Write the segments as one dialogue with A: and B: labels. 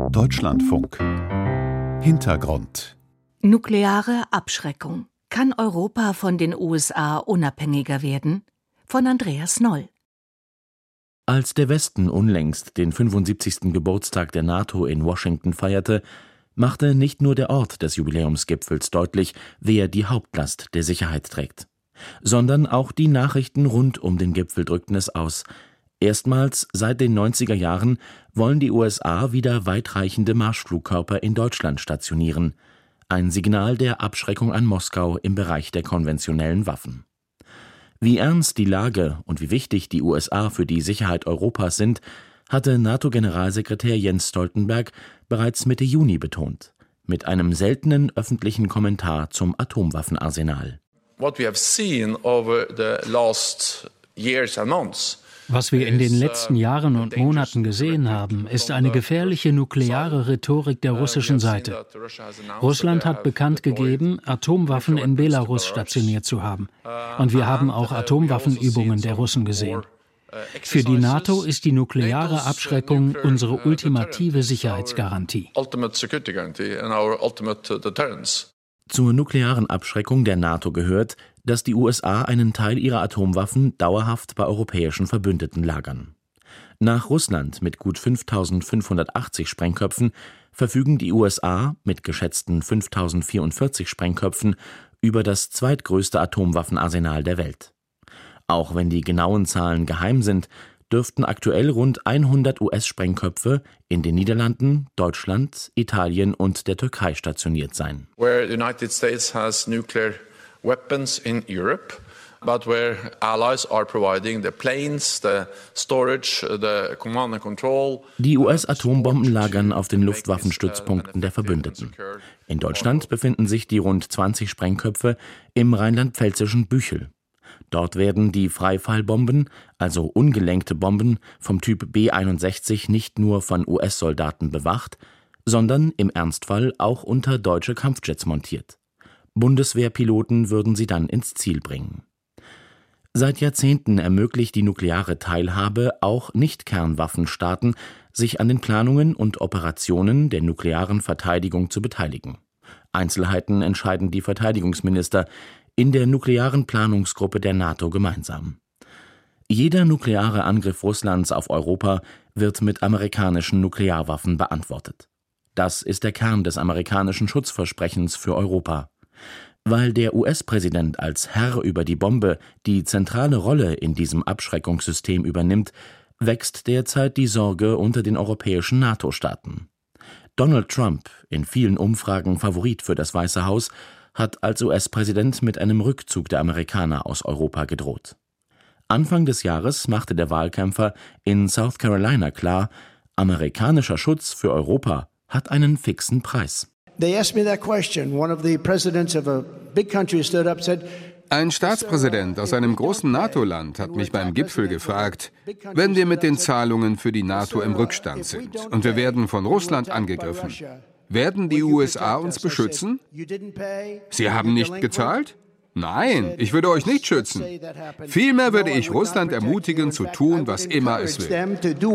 A: Deutschlandfunk. Hintergrund.
B: Nukleare Abschreckung. Kann Europa von den USA unabhängiger werden? Von Andreas Noll.
C: Als der Westen unlängst den 75. Geburtstag der NATO in Washington feierte, machte nicht nur der Ort des Jubiläumsgipfels deutlich, wer die Hauptlast der Sicherheit trägt, sondern auch die Nachrichten rund um den Gipfel drückten es aus. Erstmals seit den 90er Jahren wollen die USA wieder weitreichende Marschflugkörper in Deutschland stationieren. Ein Signal der Abschreckung an Moskau im Bereich der konventionellen Waffen. Wie ernst die Lage und wie wichtig die USA für die Sicherheit Europas sind, hatte NATO-Generalsekretär Jens Stoltenberg bereits Mitte Juni betont, mit einem seltenen öffentlichen Kommentar zum Atomwaffenarsenal.
D: What we have seen over the last years and months.
E: Was wir in den letzten Jahren und Monaten gesehen haben, ist eine gefährliche nukleare Rhetorik der russischen Seite. Russland hat bekannt gegeben, Atomwaffen in Belarus stationiert zu haben. Und wir haben auch Atomwaffenübungen der Russen gesehen. Für die NATO ist die nukleare Abschreckung unsere ultimative Sicherheitsgarantie.
C: Zur nuklearen Abschreckung der NATO gehört, dass die USA einen Teil ihrer Atomwaffen dauerhaft bei europäischen Verbündeten lagern. Nach Russland mit gut 5.580 Sprengköpfen verfügen die USA mit geschätzten 5.044 Sprengköpfen über das zweitgrößte Atomwaffenarsenal der Welt. Auch wenn die genauen Zahlen geheim sind, dürften aktuell rund 100 US-Sprengköpfe in den Niederlanden, Deutschland, Italien und der Türkei stationiert sein.
D: Where the United States has nuclear weapons in Europe, but where allies are providing the planes, the storage, the command and control.
C: Die US-Atombomben lagern auf den Luftwaffenstützpunkten der Verbündeten. In Deutschland befinden sich die rund 20 Sprengköpfe im rheinland-pfälzischen Büchel. Dort werden die Freifallbomben, also ungelenkte Bomben vom Typ B-61 nicht nur von US-Soldaten bewacht, sondern im Ernstfall auch unter deutsche Kampfjets montiert. Bundeswehrpiloten würden sie dann ins Ziel bringen. Seit Jahrzehnten ermöglicht die nukleare Teilhabe auch Nicht-Kernwaffenstaaten, sich an den Planungen und Operationen der nuklearen Verteidigung zu beteiligen. Einzelheiten entscheiden die Verteidigungsminister in der nuklearen Planungsgruppe der NATO gemeinsam. Jeder nukleare Angriff Russlands auf Europa wird mit amerikanischen Nuklearwaffen beantwortet. Das ist der Kern des amerikanischen Schutzversprechens für Europa. Weil der US-Präsident als Herr über die Bombe die zentrale Rolle in diesem Abschreckungssystem übernimmt, wächst derzeit die Sorge unter den europäischen NATO-Staaten. Donald Trump, in vielen Umfragen Favorit für das Weiße Haus, hat als US-Präsident mit einem Rückzug der Amerikaner aus Europa gedroht. Anfang des Jahres machte der Wahlkämpfer in South Carolina klar, amerikanischer Schutz für Europa hat einen fixen Preis.
F: Ein Staatspräsident aus einem großen NATO-Land hat mich beim Gipfel gefragt, wenn wir mit den Zahlungen für die NATO im Rückstand sind und wir werden von Russland angegriffen, werden die USA uns beschützen? Sie haben nicht gezahlt? Nein, ich würde euch nicht schützen. Vielmehr würde ich Russland ermutigen, zu tun, was immer es will.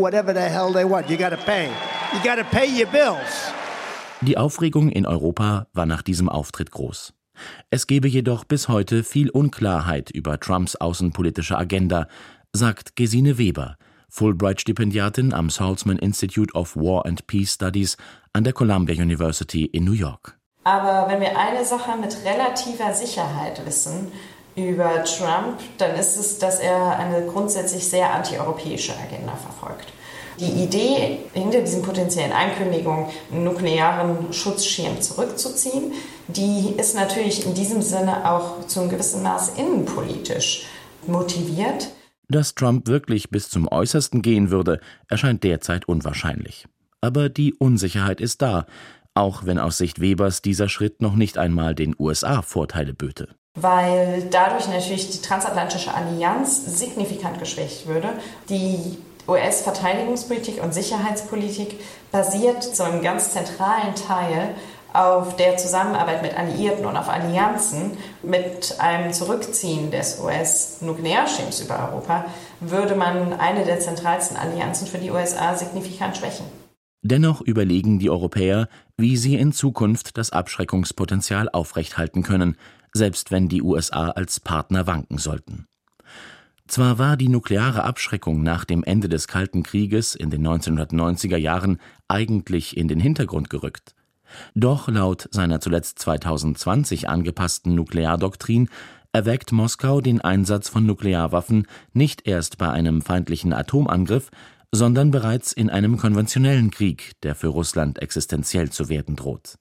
C: Die Aufregung in Europa war nach diesem Auftritt groß. Es gebe jedoch bis heute viel Unklarheit über Trumps außenpolitische Agenda, sagt Gesine Weber, Fulbright-Stipendiatin am Saltzman Institute of War and Peace Studies an der Columbia University in New York.
G: Aber wenn wir eine Sache mit relativer Sicherheit wissen über Trump, dann ist es, dass er eine grundsätzlich sehr antieuropäische Agenda verfolgt. Die Idee hinter diesen potenziellen Ankündigungen, einen nuklearen Schutzschirm zurückzuziehen, die ist natürlich in diesem Sinne auch zu einem gewissen Maß innenpolitisch motiviert.
C: Dass Trump wirklich bis zum Äußersten gehen würde, erscheint derzeit unwahrscheinlich. Aber die Unsicherheit ist da, auch wenn aus Sicht Webers dieser Schritt noch nicht einmal den USA Vorteile böte.
G: Weil dadurch natürlich die transatlantische Allianz signifikant geschwächt würde. Die US-Verteidigungspolitik und Sicherheitspolitik basiert zu einem ganz zentralen Teil auf der Zusammenarbeit mit Alliierten und auf Allianzen. Mit einem Zurückziehen des US-Nuklearschirms über Europa würde man eine der zentralsten Allianzen für die USA signifikant schwächen.
C: Dennoch überlegen die Europäer, wie sie in Zukunft das Abschreckungspotenzial aufrechthalten können, selbst wenn die USA als Partner wanken sollten. Zwar war die nukleare Abschreckung nach dem Ende des Kalten Krieges in den 1990er Jahren eigentlich in den Hintergrund gerückt. Doch laut seiner zuletzt 2020 angepassten Nukleardoktrin erwägt Moskau den Einsatz von Nuklearwaffen nicht erst bei einem feindlichen Atomangriff, sondern bereits in einem konventionellen Krieg, der für Russland existenziell zu werden droht.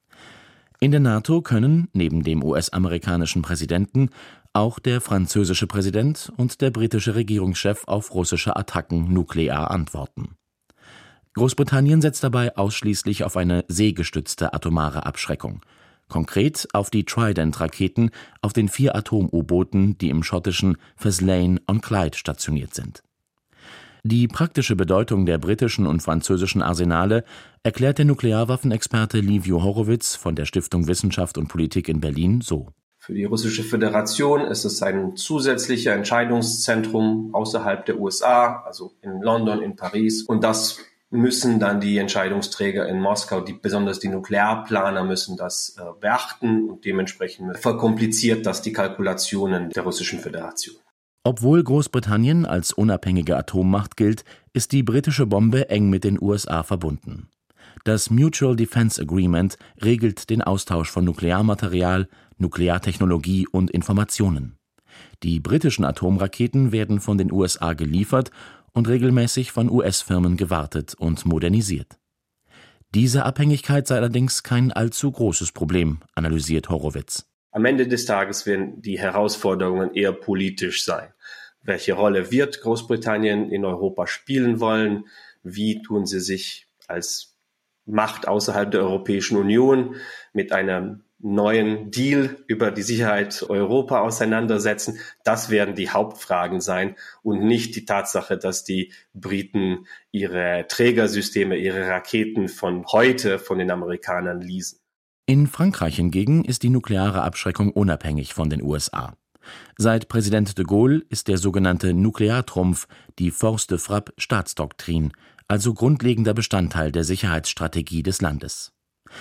C: In der NATO können, neben dem US-amerikanischen Präsidenten, auch der französische Präsident und der britische Regierungschef auf russische Attacken nuklear antworten. Großbritannien setzt dabei ausschließlich auf eine seegestützte atomare Abschreckung, konkret auf die Trident-Raketen auf den 4 Atom-U-Booten, die im schottischen Faslane-on-Clyde stationiert sind. Die praktische Bedeutung der britischen und französischen Arsenale erklärt der Nuklearwaffenexperte Livio Horowitz von der Stiftung Wissenschaft und Politik in Berlin so:
H: Für die Russische Föderation ist es ein zusätzlicher Entscheidungszentrum außerhalb der USA, also in London, in Paris. Und das müssen dann die Entscheidungsträger in Moskau, besonders die Nuklearplaner, müssen das beachten. Und dementsprechend verkompliziert das die Kalkulationen der Russischen Föderation.
C: Obwohl Großbritannien als unabhängige Atommacht gilt, ist die britische Bombe eng mit den USA verbunden. Das Mutual Defense Agreement regelt den Austausch von Nuklearmaterial, Nukleartechnologie und Informationen. Die britischen Atomraketen werden von den USA geliefert und regelmäßig von US-Firmen gewartet und modernisiert. Diese Abhängigkeit sei allerdings kein allzu großes Problem, analysiert Horowitz.
H: Am Ende des Tages werden die Herausforderungen eher politisch sein. Welche Rolle wird Großbritannien in Europa spielen wollen? Wie tun sie sich als Macht außerhalb der Europäischen Union mit einem neuen Deal über die Sicherheit Europa auseinandersetzen? Das werden die Hauptfragen sein und nicht die Tatsache, dass die Briten ihre Trägersysteme, ihre Raketen von heute von den Amerikanern leasen.
C: In Frankreich hingegen ist die nukleare Abschreckung unabhängig von den USA. Seit Präsident de Gaulle ist der sogenannte Nukleartrumpf, die Force de Frappe Staatsdoktrin, also grundlegender Bestandteil der Sicherheitsstrategie des Landes.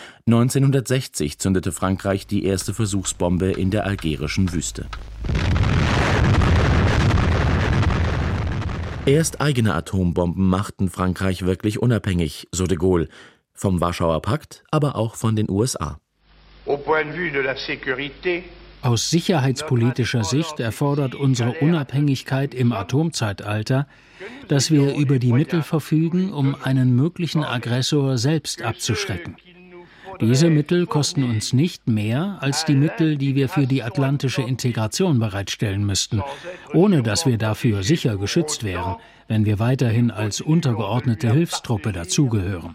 C: 1960 zündete Frankreich die erste Versuchsbombe in der algerischen Wüste. Erst eigene Atombomben machten Frankreich wirklich unabhängig, so de Gaulle, vom Warschauer Pakt, aber auch von den USA.
E: Aus sicherheitspolitischer Sicht erfordert unsere Unabhängigkeit im Atomzeitalter, dass wir über die Mittel verfügen, um einen möglichen Aggressor selbst abzuschrecken. Diese Mittel kosten uns nicht mehr als die Mittel, die wir für die atlantische Integration bereitstellen müssten, ohne dass wir dafür sicher geschützt wären, wenn wir weiterhin als untergeordnete Hilfstruppe dazugehören.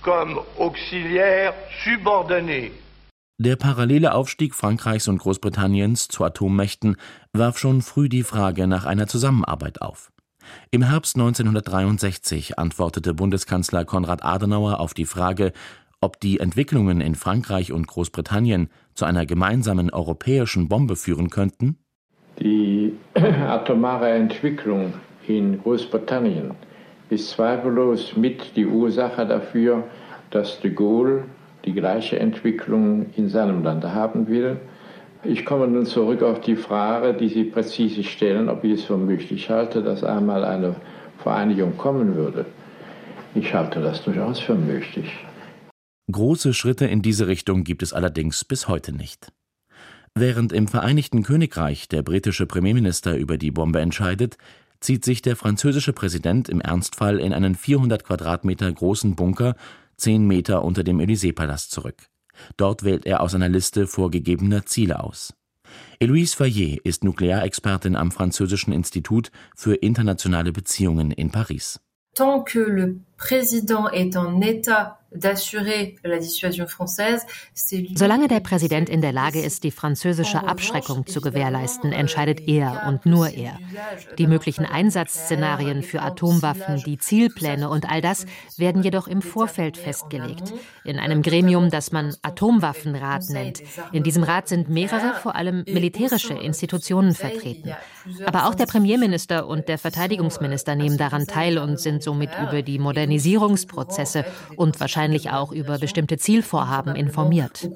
C: Der parallele Aufstieg Frankreichs und Großbritanniens zu Atommächten warf schon früh die Frage nach einer Zusammenarbeit auf. Im Herbst 1963 antwortete Bundeskanzler Konrad Adenauer auf die Frage, ob die Entwicklungen in Frankreich und Großbritannien zu einer gemeinsamen europäischen Bombe führen könnten.
I: Die atomare Entwicklung in Großbritannien ist zweifellos mit die Ursache dafür, dass de Gaulle die gleiche Entwicklung in seinem Land haben will. Ich komme nun zurück auf die Frage, die Sie präzise stellen, ob ich es für möglich halte, dass einmal eine Vereinigung kommen würde. Ich halte das durchaus für möglich.
C: Große Schritte in diese Richtung gibt es allerdings bis heute nicht. Während im Vereinigten Königreich der britische Premierminister über die Bombe entscheidet, zieht sich der französische Präsident im Ernstfall in einen 400 Quadratmeter großen Bunker 10 Meter unter dem Élysée-Palast zurück. Dort wählt er aus einer Liste vorgegebener Ziele aus. Héloïse Fayet ist Nuklearexpertin am Französischen Institut für internationale Beziehungen in Paris.
J: Tant que le président est en état Solange der Präsident in der Lage ist, die französische Abschreckung zu gewährleisten, entscheidet er und nur er. Die möglichen Einsatzszenarien für Atomwaffen, die Zielpläne und all das werden jedoch im Vorfeld festgelegt. In einem Gremium, das man Atomwaffenrat nennt. In diesem Rat sind mehrere, vor allem militärische Institutionen vertreten. Aber auch der Premierminister und der Verteidigungsminister nehmen daran teil und sind somit über die Modernisierungsprozesse und wahrscheinlich auch über bestimmte Zielvorhaben informiert.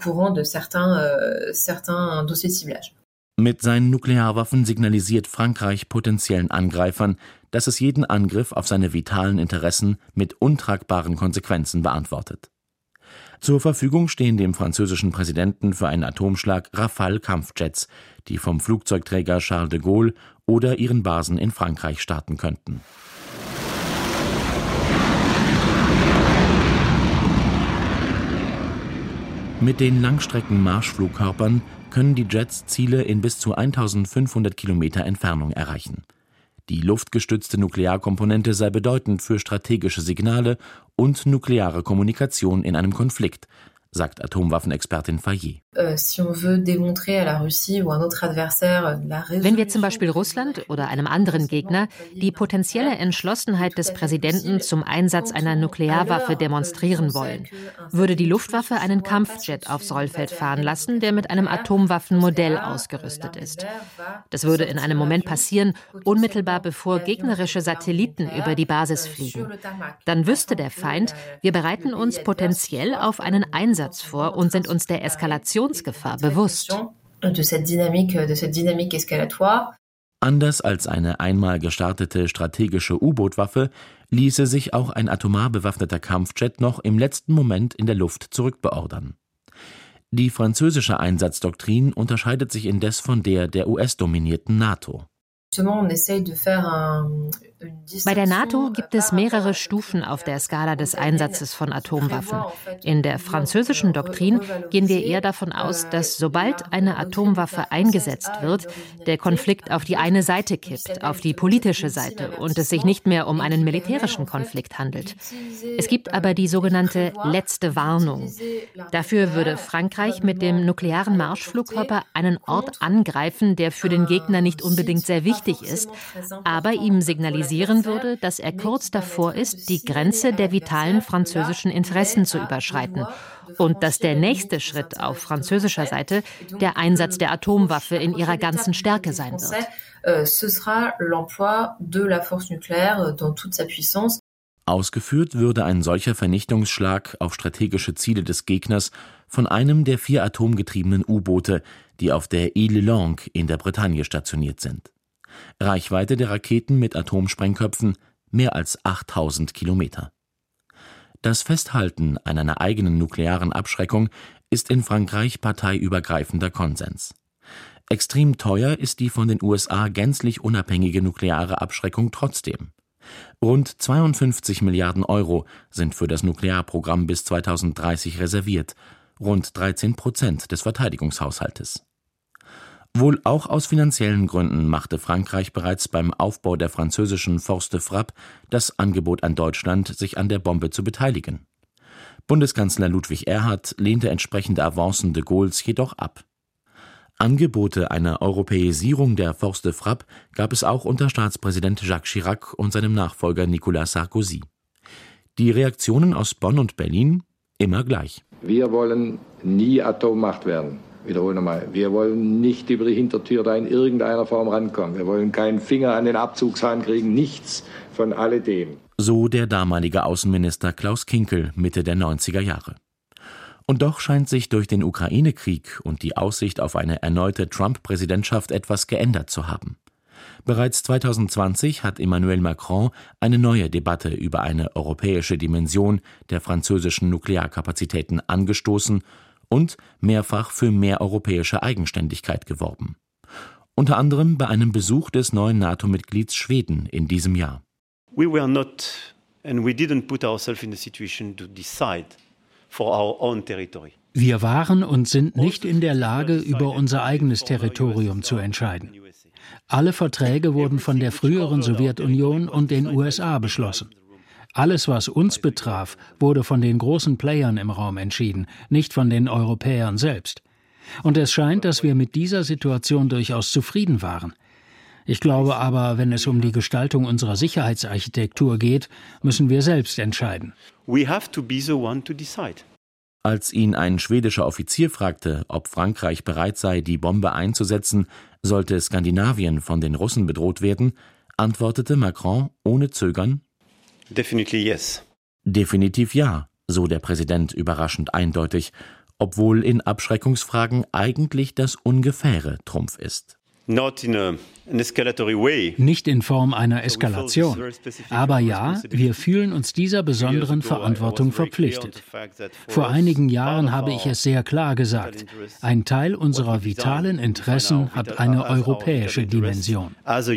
C: Mit seinen Nuklearwaffen signalisiert Frankreich potenziellen Angreifern, dass es jeden Angriff auf seine vitalen Interessen mit untragbaren Konsequenzen beantwortet. Zur Verfügung stehen dem französischen Präsidenten für einen Atomschlag Rafale-Kampfjets, die vom Flugzeugträger Charles de Gaulle oder ihren Basen in Frankreich starten könnten. Mit den Langstrecken-Marschflugkörpern können die Jets Ziele in bis zu 1500 Kilometer Entfernung erreichen. Die luftgestützte Nuklearkomponente sei bedeutend für strategische Signale und nukleare Kommunikation in einem Konflikt, sagt Atomwaffenexpertin Fayet.
J: Wenn wir zum Beispiel Russland oder einem anderen Gegner die potenzielle Entschlossenheit des Präsidenten zum Einsatz einer Nuklearwaffe demonstrieren wollen, würde die Luftwaffe einen Kampfjet aufs Rollfeld fahren lassen, der mit einem Atomwaffenmodell ausgerüstet ist. Das würde in einem Moment passieren, unmittelbar bevor gegnerische Satelliten über die Basis fliegen. Dann wüsste der Feind, wir bereiten uns potenziell auf einen Einsatz vor und sind uns der Eskalationsgefahr bewusst.
C: Anders als eine einmal gestartete strategische U-Boot-Waffe ließe sich auch ein atomar bewaffneter Kampfjet noch im letzten Moment in der Luft zurückbeordern. Die französische Einsatzdoktrin unterscheidet sich indes von der US-dominierten NATO.
J: Bei der NATO gibt es mehrere Stufen auf der Skala des Einsatzes von Atomwaffen. In der französischen Doktrin gehen wir eher davon aus, dass sobald eine Atomwaffe eingesetzt wird, der Konflikt auf die eine Seite kippt, auf die politische Seite, und es sich nicht mehr um einen militärischen Konflikt handelt. Es gibt aber die sogenannte letzte Warnung. Dafür würde Frankreich mit dem nuklearen Marschflugkörper einen Ort angreifen, der für den Gegner nicht unbedingt sehr wichtig ist, aber ihm signalisieren würde, dass er kurz davor ist, die Grenze der vitalen französischen Interessen zu überschreiten und dass der nächste Schritt auf französischer Seite der Einsatz der Atomwaffe in ihrer ganzen Stärke sein wird.
C: Ausgeführt würde ein solcher Vernichtungsschlag auf strategische Ziele des Gegners von einem der 4 atomgetriebenen U-Boote, die auf der Île Longue in der Bretagne stationiert sind. Reichweite der Raketen mit Atomsprengköpfen mehr als 8000 Kilometer. Das Festhalten an einer eigenen nuklearen Abschreckung ist in Frankreich parteiübergreifender Konsens. Extrem teuer ist die von den USA gänzlich unabhängige nukleare Abschreckung trotzdem. Rund 52 Milliarden Euro sind für das Nuklearprogramm bis 2030 reserviert, rund 13% des Verteidigungshaushaltes. Wohl auch aus finanziellen Gründen machte Frankreich bereits beim Aufbau der französischen Force de Frappe das Angebot an Deutschland, sich an der Bombe zu beteiligen. Bundeskanzler Ludwig Erhard lehnte entsprechende Avancen de Gaulles jedoch ab. Angebote einer Europäisierung der Force de Frappe gab es auch unter Staatspräsident Jacques Chirac und seinem Nachfolger Nicolas Sarkozy. Die Reaktionen aus Bonn und Berlin immer gleich.
I: Wir wollen nie Atommacht werden. Wiederhole nochmal, wir wollen nicht über die Hintertür da in irgendeiner Form rankommen. Wir wollen keinen Finger an den Abzugshahn kriegen, nichts von alledem.
C: So der damalige Außenminister Klaus Kinkel Mitte der 90er Jahre. Und doch scheint sich durch den Ukraine-Krieg und die Aussicht auf eine erneute Trump-Präsidentschaft etwas geändert zu haben. Bereits 2020 hat Emmanuel Macron eine neue Debatte über eine europäische Dimension der französischen Nuklearkapazitäten angestoßen und mehrfach für mehr europäische Eigenständigkeit geworben. Unter anderem bei einem Besuch des neuen NATO-Mitglieds Schweden in diesem Jahr.
K: We were not and we didn't put ourselves in a situation to decide for our own territory.
E: Wir waren und sind nicht in der Lage, über unser eigenes Territorium zu entscheiden. Alle Verträge wurden von der früheren Sowjetunion und den USA beschlossen. Alles, was uns betraf, wurde von den großen Playern im Raum entschieden, nicht von den Europäern selbst. Und es scheint, dass wir mit dieser Situation durchaus zufrieden waren. Ich glaube aber, wenn es um die Gestaltung unserer Sicherheitsarchitektur geht, müssen wir selbst entscheiden.
K: We have to be the one to decide.
C: Als ihn ein schwedischer Offizier fragte, ob Frankreich bereit sei, die Bombe einzusetzen, sollte Skandinavien von den Russen bedroht werden, antwortete Macron ohne Zögern:
K: Definitely yes.
C: Definitiv ja, so der Präsident überraschend eindeutig, obwohl in Abschreckungsfragen eigentlich das Ungefähre Trumpf ist.
K: Not in an escalatory way.
E: Nicht in Form einer Eskalation. Aber ja, wir fühlen uns dieser besonderen Verantwortung verpflichtet. Vor einigen Jahren habe ich es sehr klar gesagt. Ein Teil unserer vitalen Interessen hat eine europäische Dimension.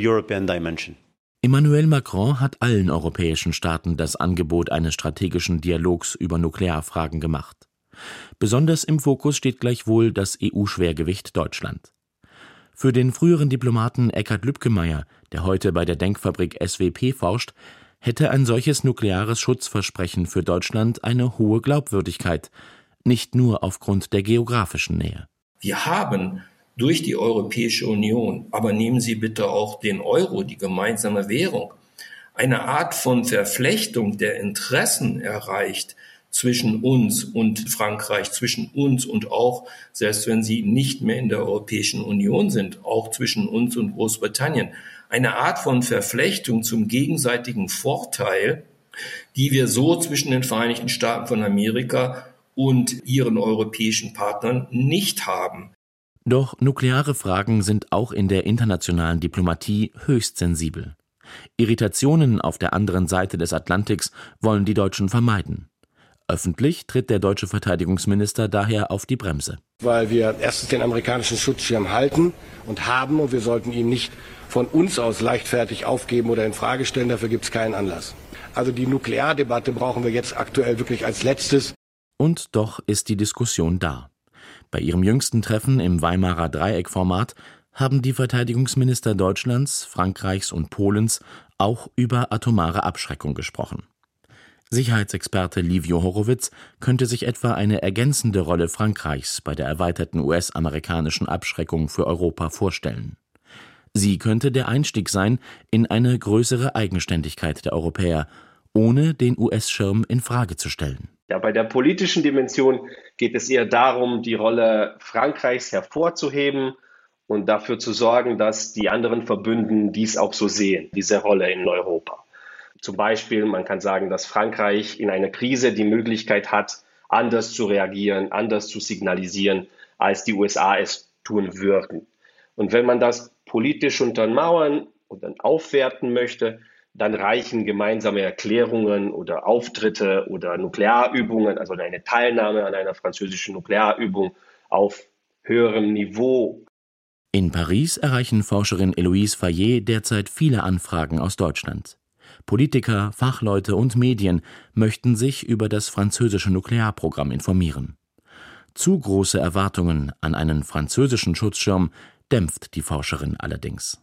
C: Emmanuel Macron hat allen europäischen Staaten das Angebot eines strategischen Dialogs über Nuklearfragen gemacht. Besonders im Fokus steht gleichwohl das EU-Schwergewicht Deutschland. Für den früheren Diplomaten Eckhard Lübkemeyer, der heute bei der Denkfabrik SWP forscht, hätte ein solches nukleares Schutzversprechen für Deutschland eine hohe Glaubwürdigkeit, nicht nur aufgrund der geografischen Nähe.
L: Wir haben durch die Europäische Union, aber nehmen Sie bitte auch den Euro, die gemeinsame Währung, eine Art von Verflechtung der Interessen erreicht, zwischen uns und Frankreich, zwischen uns und auch, selbst wenn sie nicht mehr in der Europäischen Union sind, auch zwischen uns und Großbritannien. Eine Art von Verflechtung zum gegenseitigen Vorteil, die wir so zwischen den Vereinigten Staaten von Amerika und ihren europäischen Partnern nicht haben.
C: Doch nukleare Fragen sind auch in der internationalen Diplomatie höchst sensibel. Irritationen auf der anderen Seite des Atlantiks wollen die Deutschen vermeiden. Öffentlich tritt der deutsche Verteidigungsminister daher auf die Bremse.
M: Weil wir erstens den amerikanischen Schutzschirm halten und haben, und wir sollten ihn nicht von uns aus leichtfertig aufgeben oder in Frage stellen, dafür gibt es keinen Anlass. Also die Nukleardebatte brauchen wir jetzt aktuell wirklich als letztes.
C: Und doch ist die Diskussion da. Bei ihrem jüngsten Treffen im Weimarer Dreieckformat haben die Verteidigungsminister Deutschlands, Frankreichs und Polens auch über atomare Abschreckung gesprochen. Sicherheitsexperte Livio Horowitz könnte sich etwa eine ergänzende Rolle Frankreichs bei der erweiterten US-amerikanischen Abschreckung für Europa vorstellen. Sie könnte der Einstieg sein in eine größere Eigenständigkeit der Europäer, ohne den US-Schirm in Frage zu stellen.
H: Ja, bei der politischen Dimension geht es eher darum, die Rolle Frankreichs hervorzuheben und dafür zu sorgen, dass die anderen Verbündeten dies auch so sehen, diese Rolle in Europa. Zum Beispiel, man kann sagen, dass Frankreich in einer Krise die Möglichkeit hat, anders zu reagieren, anders zu signalisieren, als die USA es tun würden. Und wenn man das politisch untermauern und dann aufwerten möchte, dann reichen gemeinsame Erklärungen oder Auftritte oder Nuklearübungen, also eine Teilnahme an einer französischen Nuklearübung auf höherem Niveau.
C: In Paris erreichen Forscherin Héloïse Fayet derzeit viele Anfragen aus Deutschland. Politiker, Fachleute und Medien möchten sich über das französische Nuklearprogramm informieren. Zu große Erwartungen an einen französischen Schutzschirm dämpft die Forscherin allerdings.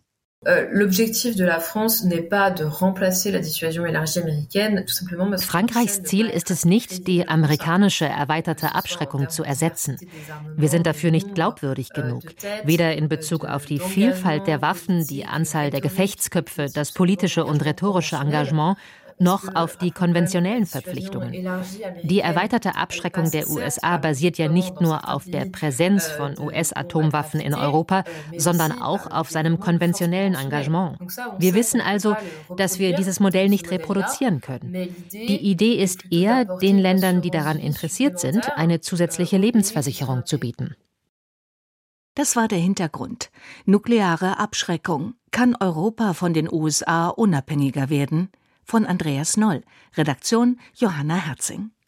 J: Frankreichs Ziel ist es nicht, die amerikanische erweiterte Abschreckung zu ersetzen. Wir sind dafür nicht glaubwürdig genug, weder in Bezug auf die Vielfalt der Waffen, die Anzahl der Gefechtsköpfe, das politische und rhetorische Engagement, noch auf die konventionellen Verpflichtungen. Die erweiterte Abschreckung der USA basiert ja nicht nur auf der Präsenz von US-Atomwaffen in Europa, sondern auch auf seinem konventionellen Engagement. Wir wissen also, dass wir dieses Modell nicht reproduzieren können. Die Idee ist eher, den Ländern, die daran interessiert sind, eine zusätzliche Lebensversicherung zu bieten.
B: Das war der Hintergrund. Nukleare Abschreckung. Kann Europa von den USA unabhängiger werden? Von Andreas Noll. Redaktion Johanna Herzing.